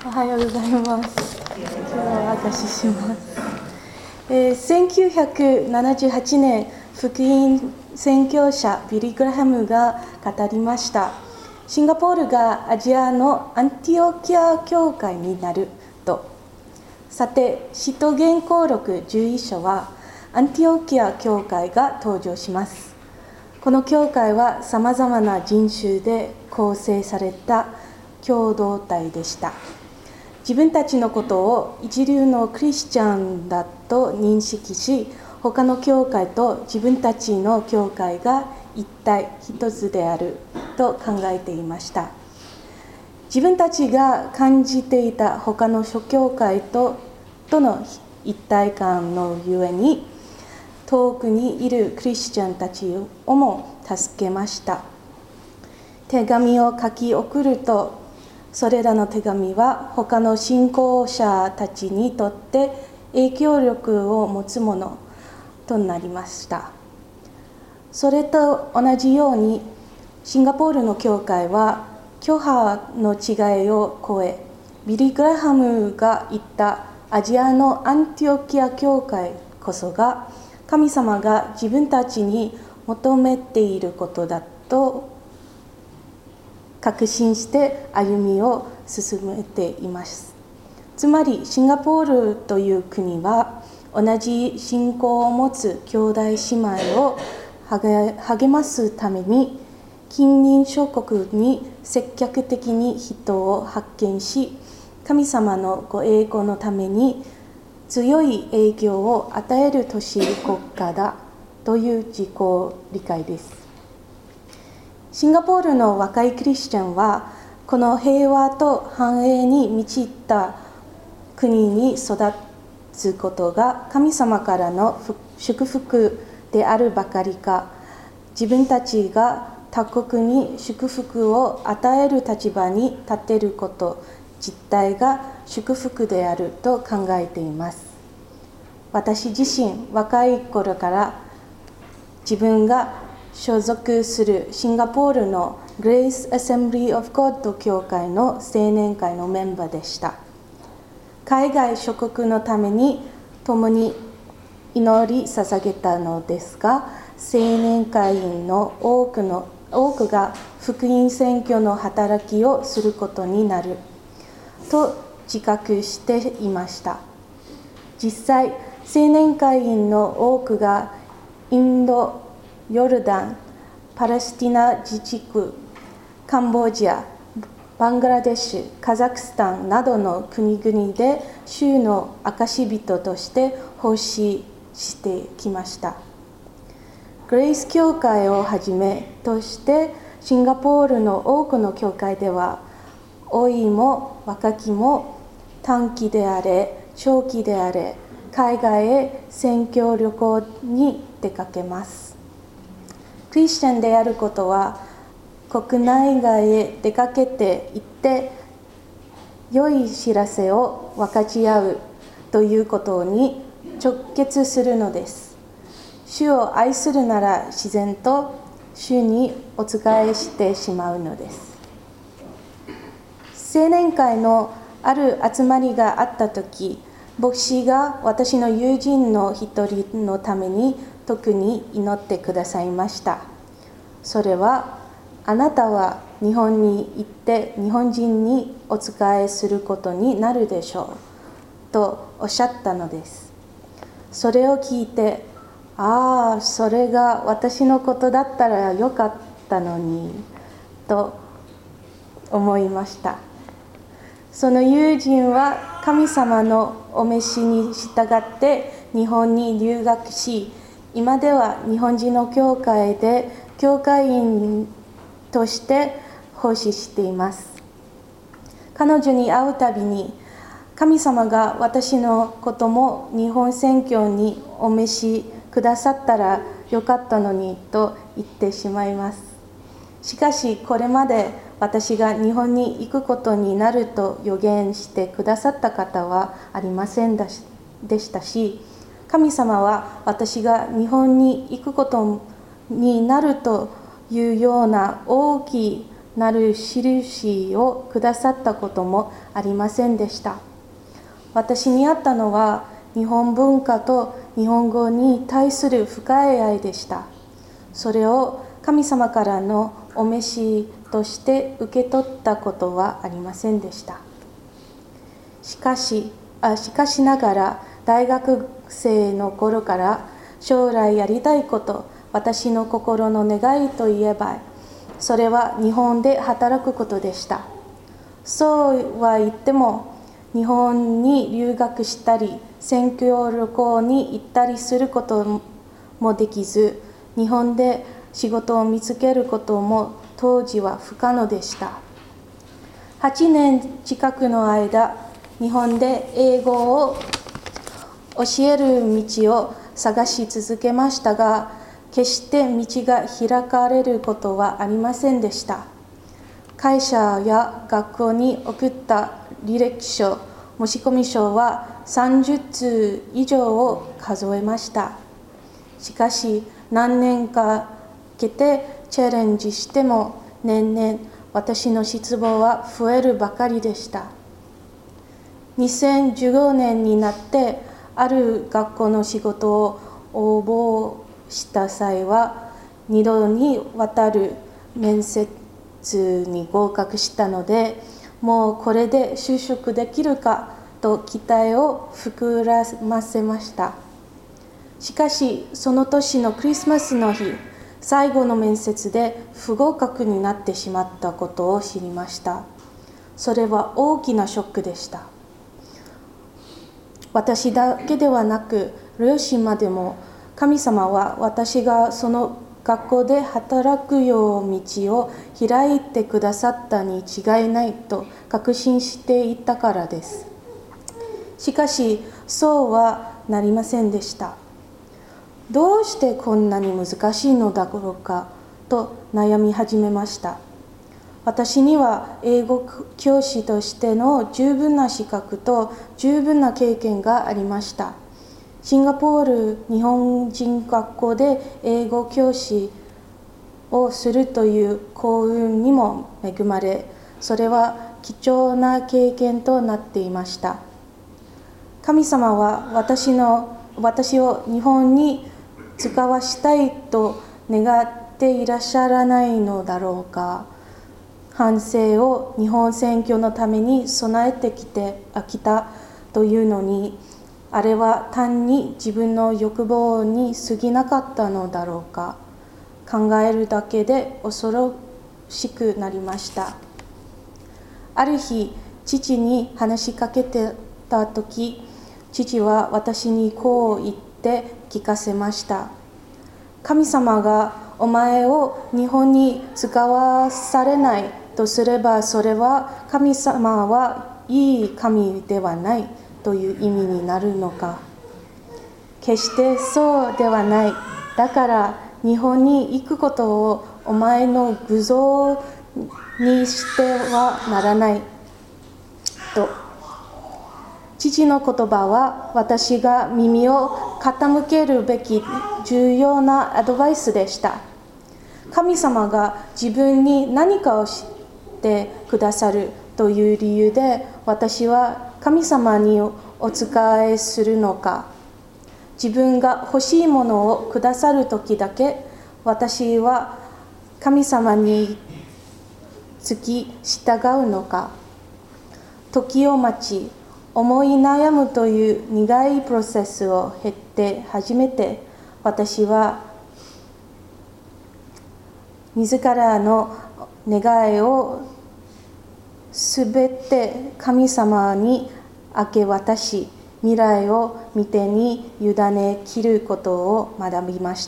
おはようございます。今日はお話しします。1978年、福音宣教者ビリー・グラハムが語りました。シンガポールがアジアのアンティオキア教会になると。さて、使徒言行録11章はアンティオキア教会が登場します。この教会はさまざまな人種で構成された共同体でした。自分たちのことを一流のクリスチャンだと認識し、他の教会と自分たちの教会が一体一つであると考えていました。自分たちが感じていた他の諸教会との一体感のゆえに、遠くにいるクリスチャンたちをも助けました。手紙を書き送ると、それらの手紙は他の信仰者たちにとって影響力を持つものとなりました。それと同じように、シンガポールの教会は教派の違いを超え、ビリー・グラハムが言ったアジアのアンティオキア教会こそが、神様が自分たちに求めていることだと確信して歩みを進めています。つまりシンガポールという国は同じ信仰を持つ兄弟姉妹を励ますために近隣諸国に積極的に人を派遣し、神様のご栄光のために強い影響を与える都市国家だという自己理解です。シンガポールの若いクリスチャンは、この平和と繁栄に満ちた国に育つことが神様からの祝福であるばかりか、自分たちが他国に祝福を与える立場に立てること自体が祝福であると考えています。私自身、若い頃から自分が所属するシンガポールの Grace Assembly of God 教会の青年会のメンバーでした。海外諸国のために共に祈り捧げたのですが、青年会員の多くが福音宣教の働きをすることになると自覚していました。実際、青年会員の多くがインド、ヨルダン、パレスティナ自治区、カンボジア、バングラデシュ、カザフスタンなどの国々で主の証人として奉仕してきました。グレイス教会をはじめとしてシンガポールの多くの教会では、老いも若きも短期であれ長期であれ海外へ宣教旅行に出かけます。クリスチャンであることは、国内外へ出かけていって良い知らせを分かち合うということに直結するのです。主を愛するなら自然と主にお仕えしてしまうのです。青年会のある集まりがあったとき、牧師が私の友人の一人のために特に祈ってくださいました。それは、あなたは日本に行って日本人にお仕えすることになるでしょうとおっしゃったのです。それを聞いて、それが私のことだったらよかったのにと思いました。その友人は神様のお召しに従って日本に留学し、今では日本人の教会で教会員として奉仕しています。彼女に会うたびに、神様が私のことも日本宣教にお召しくださったらよかったのにと言ってしまいます。しかし、これまで私が日本に行くことになると予言してくださった方はありませんでしたし、神様は私が日本に行くことになるというような大きいなる印をくださったこともありませんでした。私にあったのは日本文化と日本語に対する深い愛でした。それを神様からのお召しとして受け取ったことはありませんでした。しかしながら大学生の頃から将来やりたいこと、私の心の願いといえば、それは日本で働くことでした。そうは言っても、日本に留学したり、宣教旅行に行ったりすることもできず、日本で仕事を見つけることも当時は不可能でした。8年近くの間、日本で英語を教える道を探し続けましたが、決して道が開かれることはありませんでした。会社や学校に送った履歴書、申込書は30通以上を数えました。しかし、何年かかけてチャレンジしても、年々私の失望は増えるばかりでした。2015年になって、ある学校の仕事を応募した際は、2度にわたる面接に合格したので、もうこれで就職できるかと期待を膨らませました。しかし、その年のクリスマスの日、最後の面接で不合格になってしまったことを知りました。それは大きなショックでした。私だけではなく、両親までも、神様は私がその学校で働くよう道を開いてくださったに違いないと確信していたからです。しかし、そうはなりませんでした。どうしてこんなに難しいのだろうかと悩み始めました。私には英語教師としての十分な資格と十分な経験がありました。シンガポール日本人学校で英語教師をするという幸運にも恵まれ、それは貴重な経験となっていました。神様は私を日本に使わしたいと願っていらっしゃらないのだろうか。反省を日本宣教のために備えてきたというのに、あれは単に自分の欲望に過ぎなかったのだろうか。考えるだけで恐ろしくなりました。ある日、父に話しかけてたとき、父は私にこう言って聞かせました。神様がお前を日本に使わされないとすれば、それは神様はいい神ではないという意味になるのか。決してそうではない。だから日本に行くことをお前の偶像にしてはならないと。父の言葉は私が耳を傾けるべき重要なアドバイスでした。神様が自分に何かをしてくださるという理由で、私は神様にお仕えするのか。自分が欲しいものをくださるときだけ、私は神様に付き従うのか。時を待ち、思い悩むという苦いプロセスを経て初めて、私は自らの願いをすべて神様に明け渡し、未来を御手に委ねきることを学びました。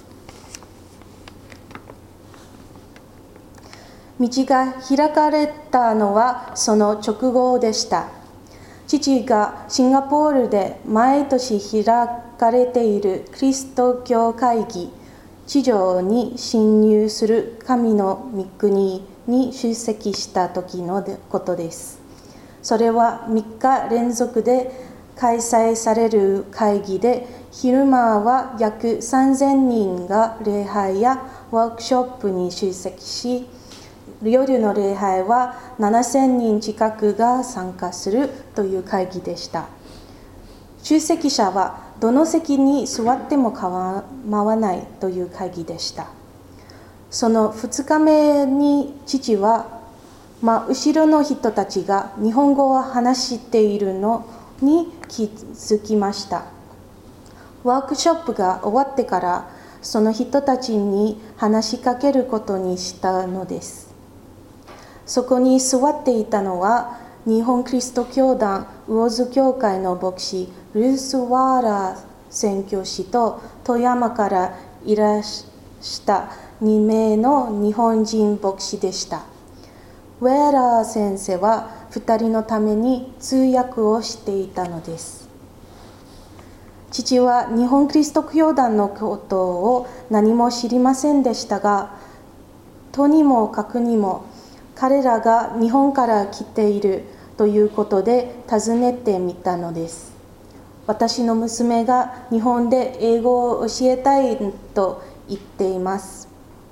道が開かれたのはその直後でした。父がシンガポールで毎年開かれているキリスト教会議、地上に侵入する神の御国に出席した時のことです。それは3日連続で開催される会議で、昼間は約3000人が礼拝やワークショップに出席し、 夜の礼拝は7000人近くが参加するという会議でした。出席者はどの席に座っても構わないという会議でした。その2日目に父は、後ろの人たちが日本語を話しているのに気づきました。ワークショップが終わってからその人たちに話しかけることにしたのです。そこに座っていたのは日本キリスト教団魚津教会の牧師ルース・ワーラー宣教師と富山からいらした2名の日本人牧師でした。ウェーラー先生は2人のために通訳をしていたのです。父は日本キリスト教団のことを何も知りませんでしたが、とにもかくにも彼らが日本から来ているということで尋ねてみたのです。私の娘が日本で英語を教えたいと言っています。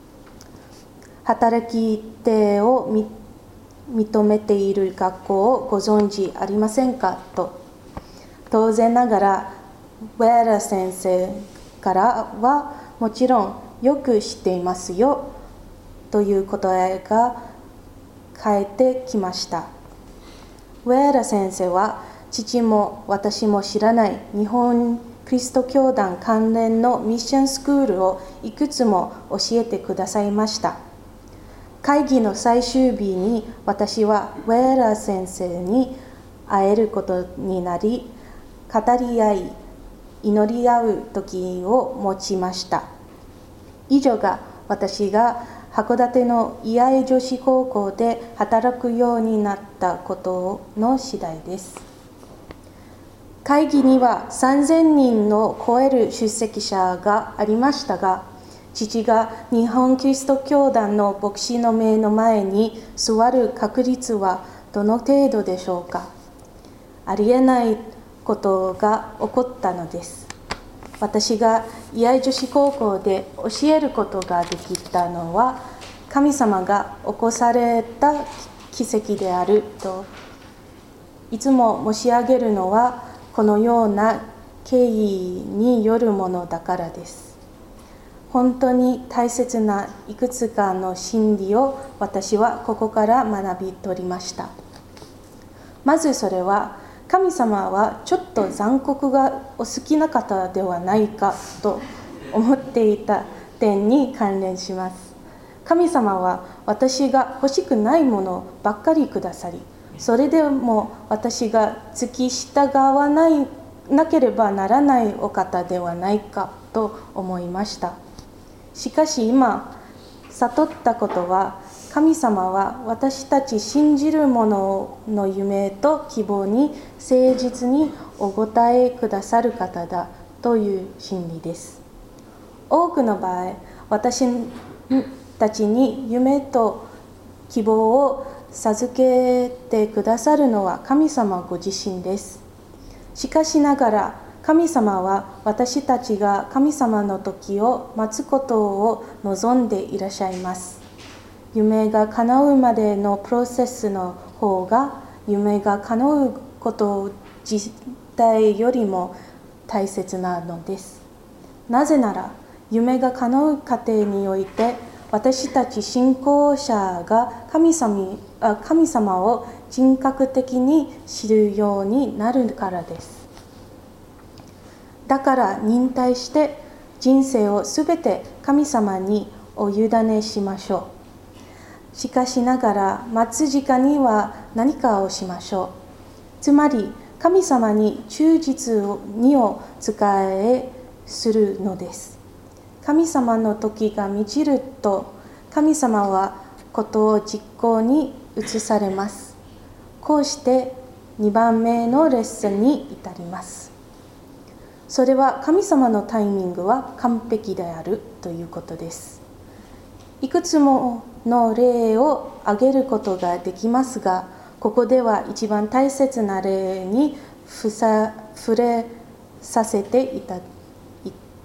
働き手を認めている学校をご存知ありませんかと。当然ながらウェーラ先生からはもちろんよく知っていますよという答えが返ってきました。ウェーラ先生は父も私も知らない日本キリスト教団関連のミッションスクールをいくつも教えてくださいました。会議の最終日に私はウェーラ先生に会えることになり、語り合い祈り合う時を持ちました。以上が私が函館の居合女子高校で働くようになったことの次第です。会議には3000人を超える出席者がありましたが、父が日本キリスト教団の牧師の目の前に座る確率はどの程度でしょうか。ありえないことが起こったのです。私が居合女子高校で教えることができたのは神様が起こされた奇跡であるといつも申し上げるのはこのような経緯によるものだからです。本当に大切ないくつかの真理を私はここから学び取りました。まずそれは神様はちょっと残酷がお好きな方ではないかと思っていた点に関連します。神様は私が欲しくないものばっかりくださり、それでも私が付き従わなければならないお方ではないかと思いました。しかし今悟ったことは、神様は私たち信じる者の夢と希望に誠実にお答えくださる方だという真理です。多くの場合、私たちに夢と希望を授けてくださるのは神様ご自身です。しかしながら、神様は私たちが神様の時を待つことを望んでいらっしゃいます。夢が叶うまでのプロセスの方が夢が叶うこと自体よりも大切なのです。なぜなら夢が叶う過程において私たち信仰者が神様を人格的に知るようになるからです。だから忍耐して人生をすべて神様にお委ねしましょう。しかしながら待つ時間には何かをしましょう。つまり神様に忠実にお仕えするのです。神様の時が満ちると神様はことを実行に移されます。こうして2番目のレッスンに至ります。それは神様のタイミングは完璧であるということです。いくつもの例を挙げることができますが、ここでは一番大切な例に触れさせていた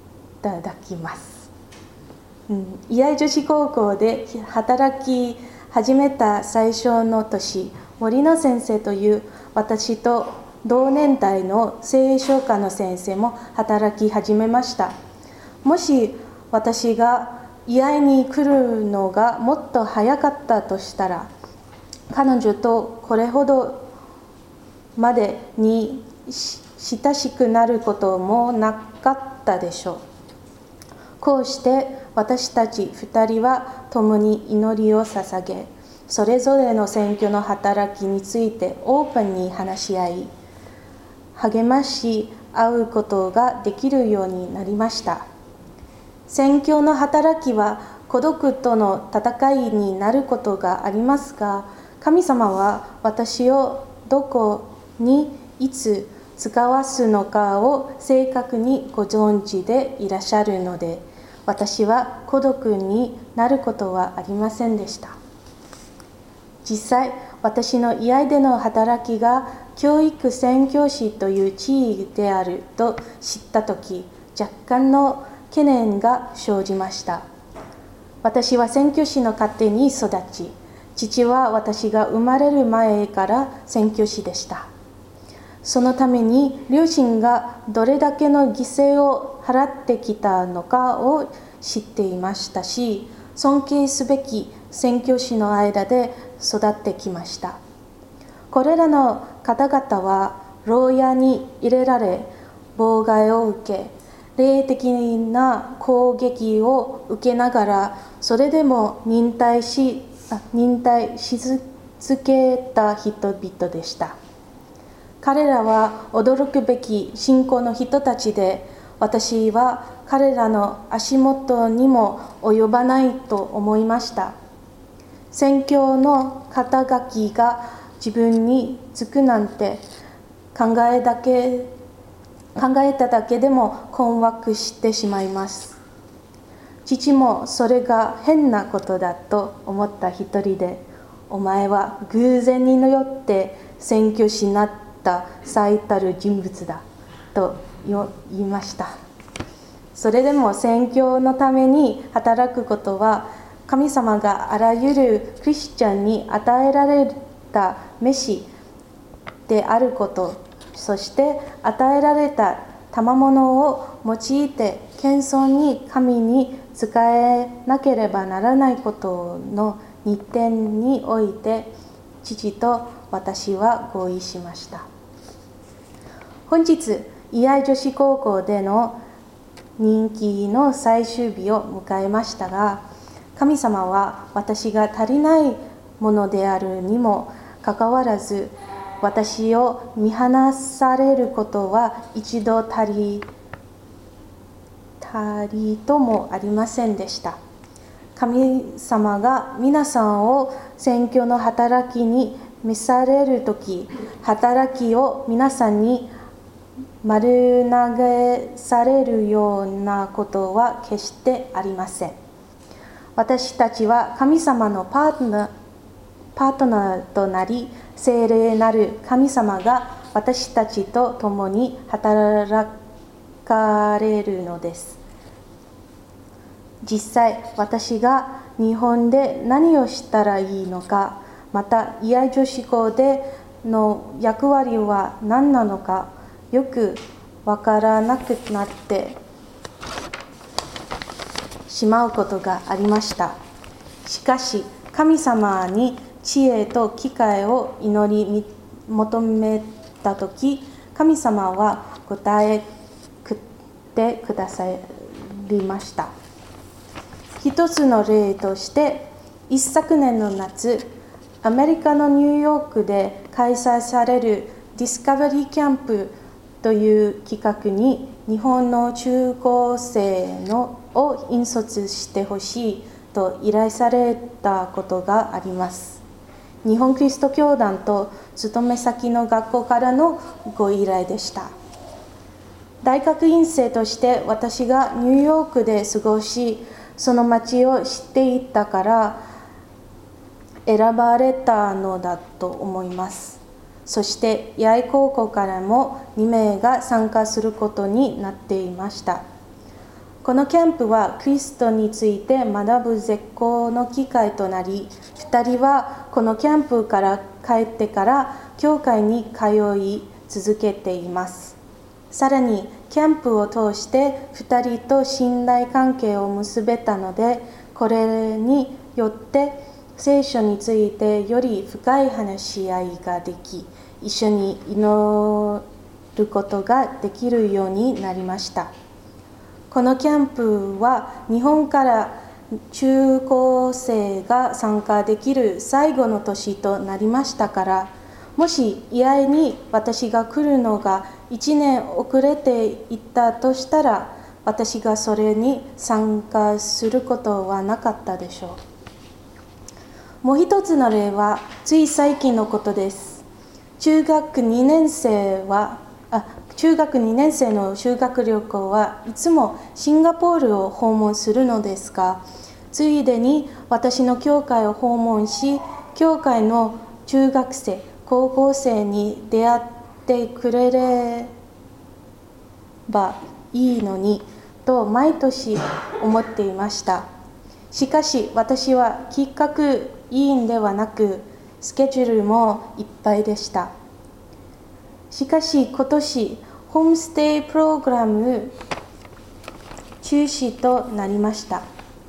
だきます。居合女子高校で働き始めた最初の年、森野先生という私と同年代の聖書科の先生も働き始めました。もし私が居合に来るのがもっと早かったとしたら、彼女とこれほどまでに親しくなることもなかったでしょう。こうして私たち2人は共に祈りを捧げ、それぞれの宣教の働きについてオープンに話し合い、励まし合うことができるようになりました。宣教の働きは孤独との戦いになることがありますが、神様は私をどこにいつ使わすのかを正確にご存知でいらっしゃるので、私は孤独になることはありませんでした。実際、私の居合での働きが教育宣教師という地位であると知ったとき、若干の懸念が生じました。私は宣教師の家庭に育ち、父は私が生まれる前から宣教師でした。そのために両親がどれだけの犠牲を払ってきたのかを知っていましたし、尊敬すべき宣教師の間で育ってきました。これらの方々は牢屋に入れられ、妨害を受け、霊的な攻撃を受けながら、それでも忍耐し続けた人々でした。彼らは驚くべき信仰の人たちで、私は彼らの足元にも及ばないと思いました。宣教の肩書きが自分につくなんて考えただけでも困惑してしまいます。父もそれが変なことだと思った一人で、お前は偶然によって宣教師になった最たる人物だと言いました。それでも宣教のために働くことは、神様があらゆるクリスチャンに与えられた召しであること、そして与えられた賜物を用いて謙遜に神に仕えなければならないことの2点において、父と私は合意しました。本日、居合女子高校での任期の最終日を迎えましたが、神様は私が足りないものであるにもかかわらず、私を見放されることは一度たりともありませんでした。神様が皆さんを宣教の働きに召されるとき、働きを皆さんに丸投げされるようなことは決してありません。私たちは神様のパートナーとなり、聖霊なる神様が私たちと共に働かれるのです。実際、私が日本で何をしたらいいのか、また居合女子校での役割は何なのか、よくわからなくなってしまうことがありました。しかし、神様に知恵と機会を祈り求めたとき、神様は答えてくださりました。一つの例として、一昨年の夏、アメリカのニューヨークで開催されるディスカバリーキャンプという企画に日本の中高生を引率してほしいと依頼されたことがあります。日本キリスト教団と勤め先の学校からのご依頼でした。大学院生として私がニューヨークで過ごし、その町を知っていたから選ばれたのだと思います。そして八重高校からも2名が参加することになっていました。 このキャンプはクリストについて学ぶ絶好の機会となり、2人はこのキャンプから帰ってから教会に通い続けています。さらにキャンプを通して2人と信頼関係を結べたので、これによって聖書についてより深い話し合いができ、一緒に祈ることができるようになりました。このキャンプは日本から中高生が参加できる最後の年となりましたから、もし意外に私が来るのが1年遅れていったとしたら、私がそれに参加することはなかったでしょう。もう一つの例はつい最近のことです。中学2年生の修学旅行はいつもシンガポールを訪問するのですが、ついでに私の教会を訪問し、教会の中学生、高校生に出会ってくれればいいのにと毎年思っていました。しかし私は企画委員ではなく、スケジュールもいっぱいでした。しかし今年ホームステイプログラム中止となりました。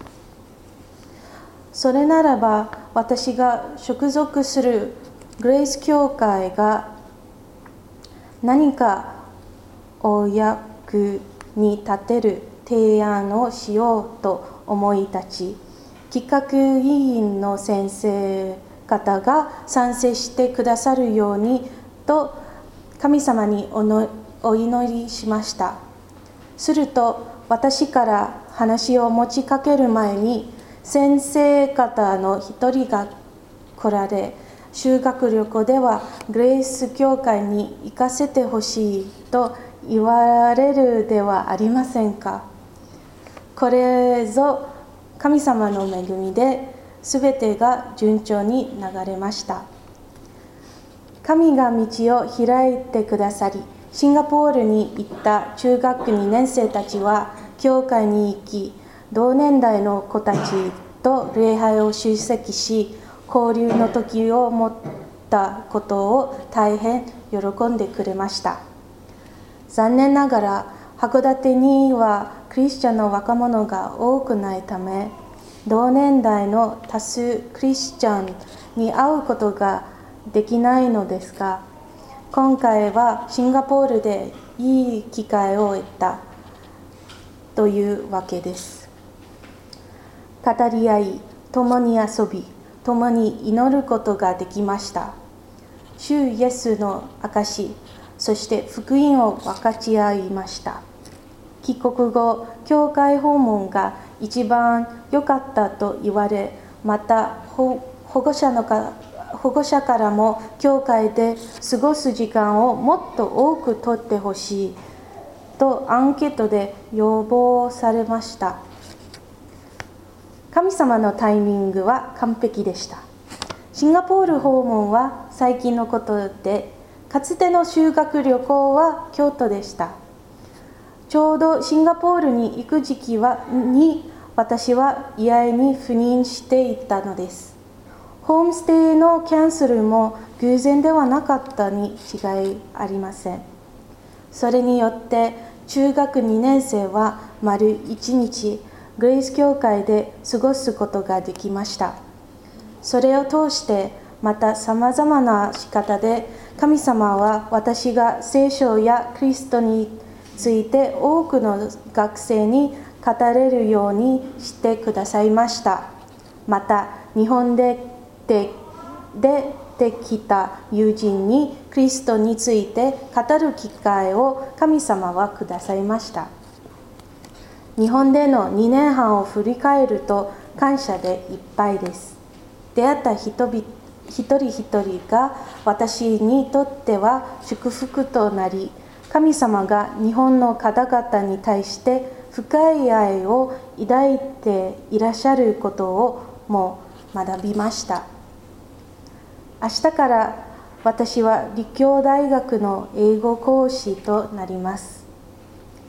それならば私が所属するグレイス教会が何かお役に立てる提案をしようと思い立ち、企画委員の先生方が賛成してくださるようにと神様にお祈りしました。すると私から話を持ちかける前に、先生方の一人が来られ、修学旅行ではグレイス教会に行かせてほしいと言われるではありませんか。これぞ神様の恵みで、全てが順調に流れました。神が道を開いてくださり、シンガポールに行った中学2年生たちは教会に行き、同年代の子たちと礼拝を出席し、交流の時を持ったことを大変喜んでくれました。残念ながら函館にはクリスチャンの若者が多くないため、同年代の多数クリスチャンに会うことができないのですが、今回はシンガポールでいい機会を得たというわけです。語り合い、共に遊び、共に祈ることができました。主イエスの証、そして福音を分かち合いました。帰国後、教会訪問が一番良かったと言われ、また保護者からも教会で過ごす時間をもっと多くとってほしいとアンケートで要望されました。神様のタイミングは完璧でした。シンガポール訪問は最近のことで、かつての修学旅行は京都でした。ちょうどシンガポールに行く時期に私は意外に赴任していたのです。ホームステイのキャンセルも偶然ではなかったに違いありません。それによって中学2年生は丸1日グレイス教会で過ごすことができました。それを通してまたさまざまな仕方で神様は私が聖書やクリストについて多くの学生に語れるようにしてくださいました。また日本で出てきた友人にクリストについて語る機会を神様はくださいました。日本での2年半を振り返ると感謝でいっぱいです。出会った人々一人一人が私にとっては祝福となり、神様が日本の方々に対して深い愛を抱いていらっしゃることをも学びました。明日から私は立教大学の英語講師となります。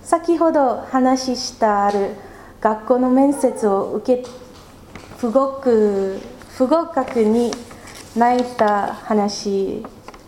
先ほど話したある学校の面接を受け不合格に泣いた話、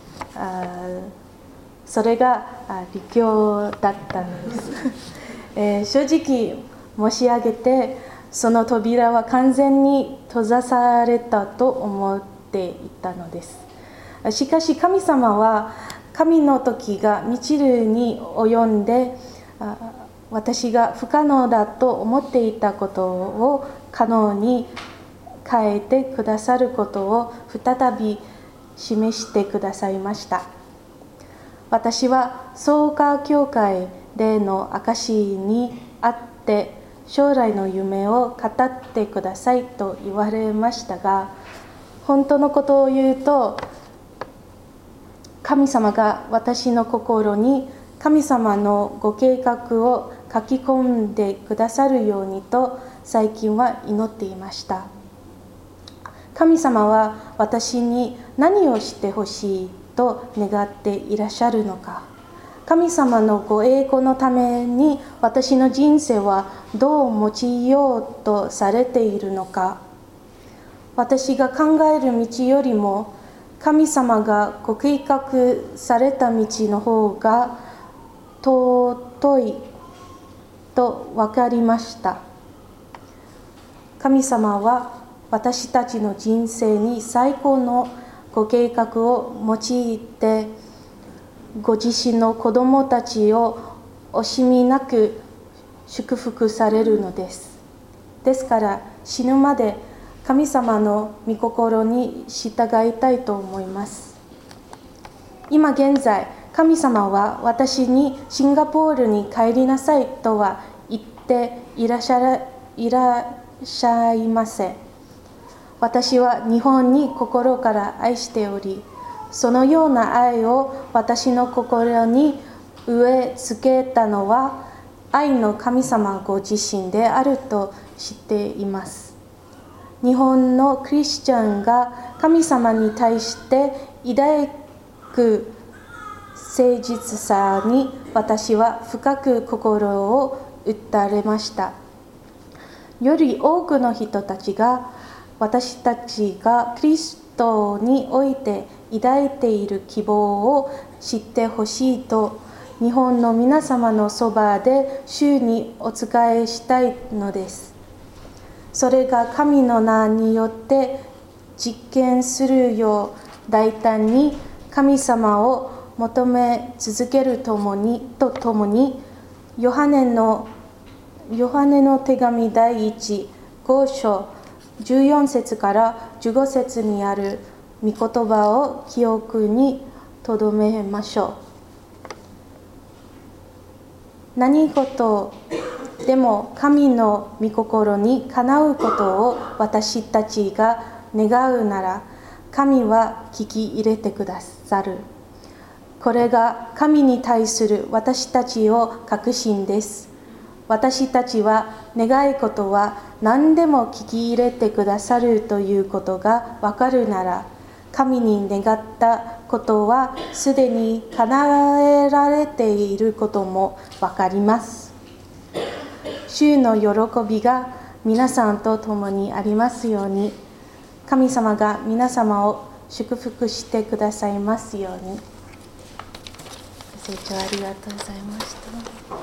それが立教だったんです、正直申し上げて、その扉は完全に閉ざされたと思っていたのです。しかし神様は神の時が満ちるに及んで、私が不可能だと思っていたことを可能に変えてくださることを再び示してくださいました。私は創価教会での証にあって将来の夢を語ってくださいと言われましたが、本当のことを言うと、神様が私の心に神様のご計画を書き込んでくださるようにと最近は祈っていました。神様は私に何をしてほしいと願っていらっしゃるのか。神様のご栄光のために私の人生はどう用いようとされているのか。私が考える道よりも神様がご計画された道の方が尊いと分かりました。神様は私たちの人生に最高のご計画を用いて、ご自身の子供たちを惜しみなく祝福されるのです。ですから死ぬまで神様の御心に従いたいと思います。今現在、神様は私にシンガポールに帰りなさいとは言っていらっしゃいません。私は日本に心から愛しており、そのような愛を私の心に植え付けたのは愛の神様ご自身であると知っています。日本のクリスチャンが神様に対して抱く誠実さに私は深く心を打たれました。より多くの人たちが私たちがキリストにおいて抱いている希望を知ってほしいと、日本の皆様のそばで主にお仕えしたいのです。それが神の名によって実現するよう大胆に神様を求め続けるとともに、ヨハネの手紙第1、5章14節から15節にある御言葉を記憶に留めましょう。何事でも神の御心にかなうことを私たちが願うなら、神は聞き入れてくださる。これが神に対する私たちの確信です。私たちは願い事は何でも聞き入れてくださるということがわかるなら、神に願ったことはすでに叶えられていることもわかります。主の喜びが皆さんと共にありますように、神様が皆様を祝福してくださいますように。ご清聴ありがとうございました。